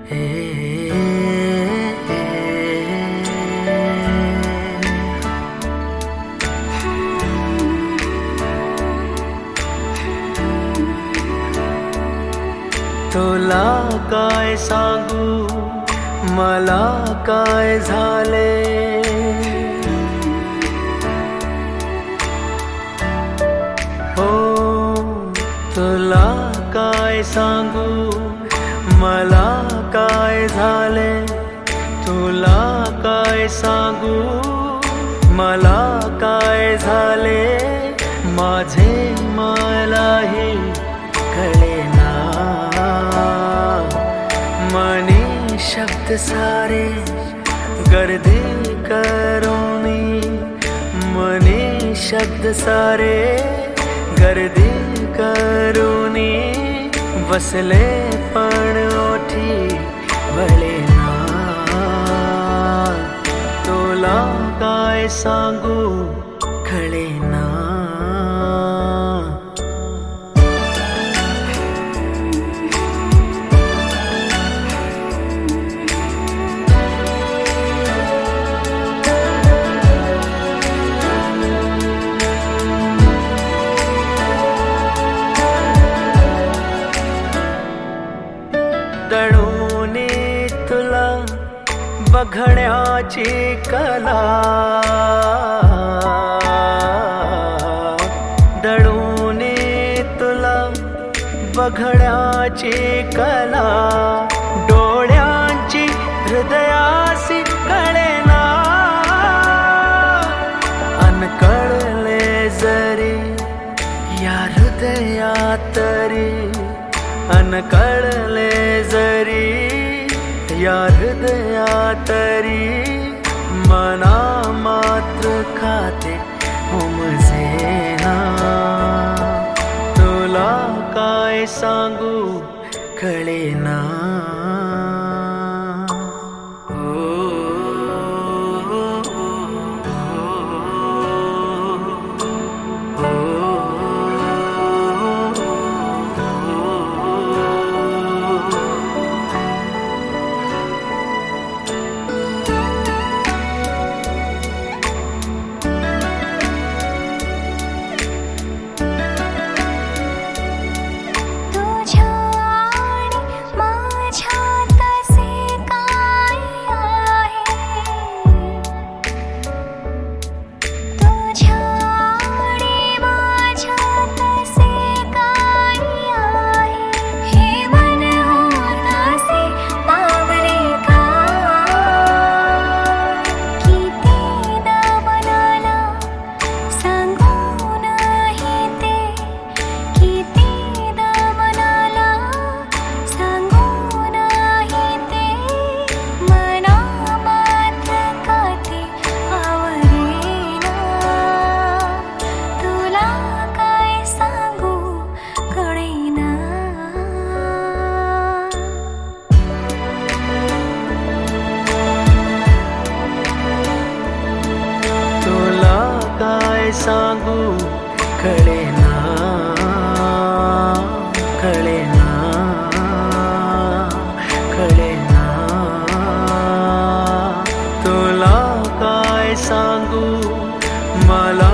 तुला काय सांगू मला काय झाले, हो तुला काय सांगू मला काय झाले, तुला काय सांगू मला काय झाले, माझे मलाही कळेना, मनी शब्द सारे गर्दी करूनी, मनी शब्द सारे गर्दी करूनी, बसले पण ओठी वळेना, तुला काय सांगू कळेना. दळूनी तुला बघण्याची कला, दळूनी तुला बघण्याची कला, डोळ्यांची हृदयासी कळेना, अनकळले जरी या हृदयात तरी, अनकळले जरी या हृदयात तरी, मना मात्र खाते उमजेना, तुला काय सांगू कळेना. सांगू कळेना, कळेना, कळेना, तुला काय सांगू मला